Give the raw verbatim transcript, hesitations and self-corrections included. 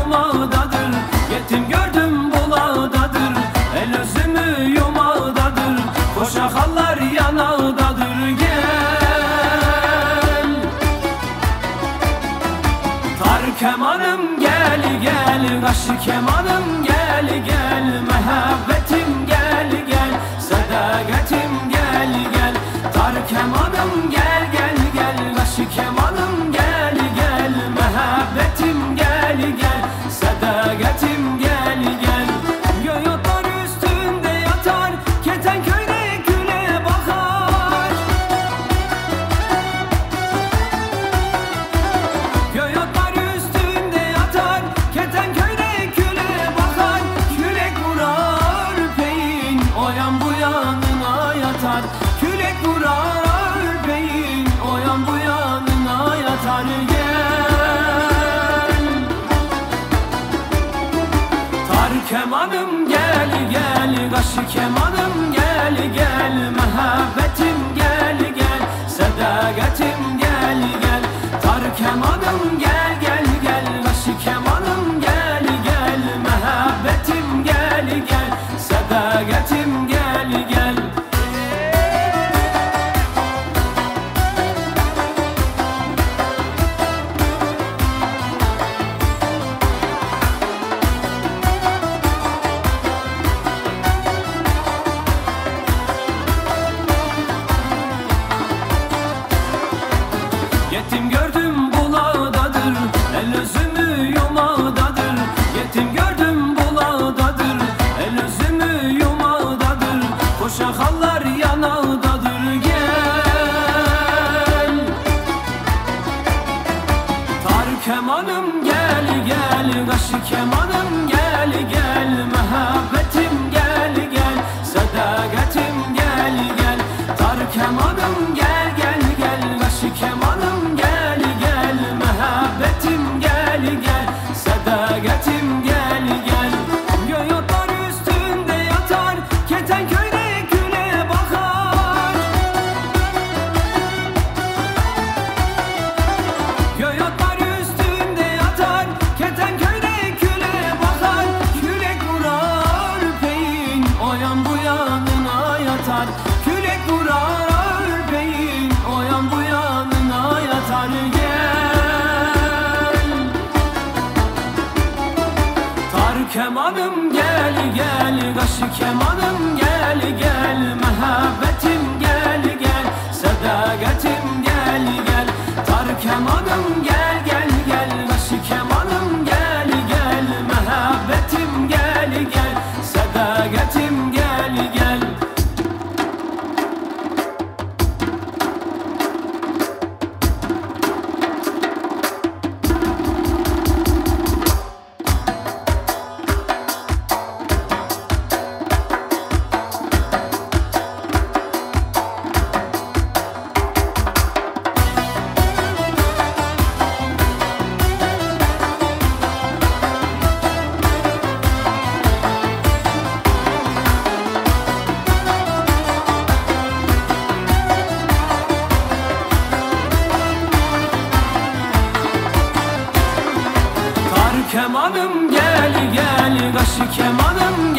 yumağdadır. Yetim gördüm bulağdadır, el özümü yumağdadır. Koşakallar yanağdadır, gel. Tar kemanım gel gel, kaşı kemanım gel gel. Muhabbetim gel gel, sadakatim gel gel. Tar kemanım gel gel gel, kaşı kemanım gel gel. Muhabbetim gel gel, sadakatim gel gel. Göğotlar üstünde yatar, Ketenköy'de güle bakar. Göğotlar üstünde yatar, Ketenköy'de güle bakar. Kürek vurar peyin, o yan bu yanına yatar. Kürek vurar peyin, o yan bu yanına yatar, gel. Tar kemanım gel gel, kaşı kemanım gel gel. Muhabbetim gel gel, sadakatim gel gel. Tar kemanım gel gel gel, kaşı kemanım gel gel. Muhabbetim gel gel, sadakatim gel gel. Yetim gördüm bulağdadır, el özümü yumağdadır. Yetim gördüm bulağdadır, el özümü yumağdadır. Koşakallar yanağdadır, gel. Tar kemanım gel gel, kaşı kemanım gel gel. Muhabbetim gel gel, sadakatim gel gel. Tar kemanım gel gel gel, kaşı kemanım gel gel. Muhabbetim gel gel, sadakatim gel gel. Göğotlar üstünde yatar, Ketenköy'de güle bakar. Göğotlar üstünde yatar, Ketenköy'de güle bakar. Kürek vurar peyin, o yan bu yanına yatar. Kürek vurar peyin, o yan bu yanına yatar, gel. Tar kemanım gel gel, kaşı kemanım gel gel. Muhabbetim gel gel, sadakatim gel gel. Tar kemanım gel gel gel, kaşı kemanım gel gel. Muhabbetim gel gel, sadakatim gel gel. Kemanım gel gel, kaşı kemanım